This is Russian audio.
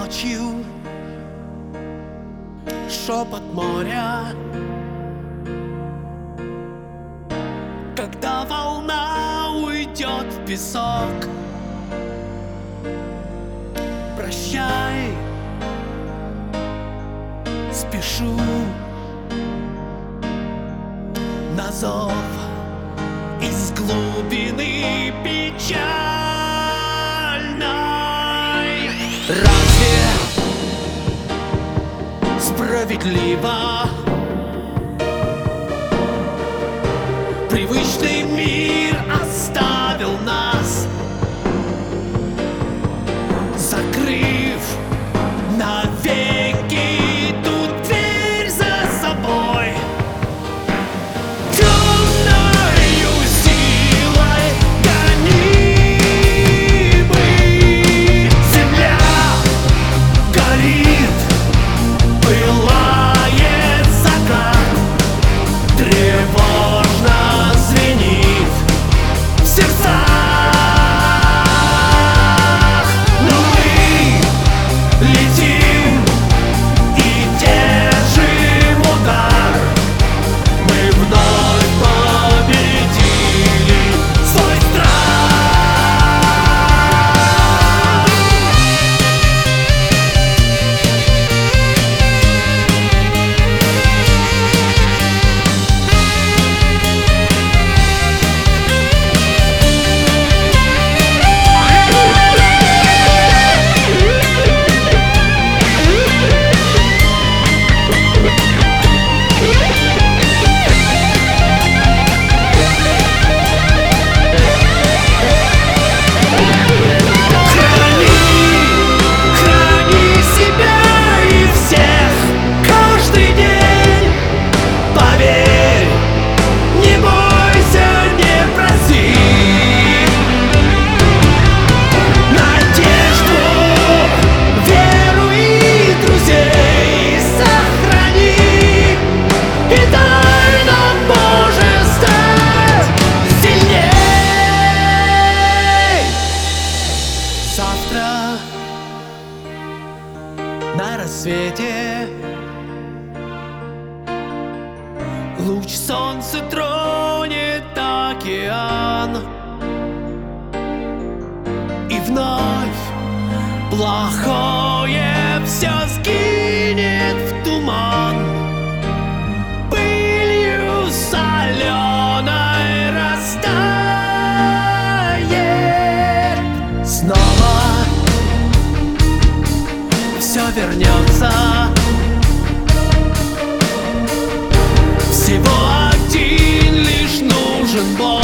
ночью шепот моря, когда волна уйдет в песок. Прощай, спешу на зов из глубины печальной. Разве справедливо привычный мир оставил нас, закрыв навеки ту дверь за собой? Темною силой гонимы земля горит, пылает закат, тревожно звенит в сердцах. На рассвете луч солнца тронет океан, и вновь плохое все сгинет в туман. Пылью соленой растает снова. Все вернется. Всего один лишь нужен Бог.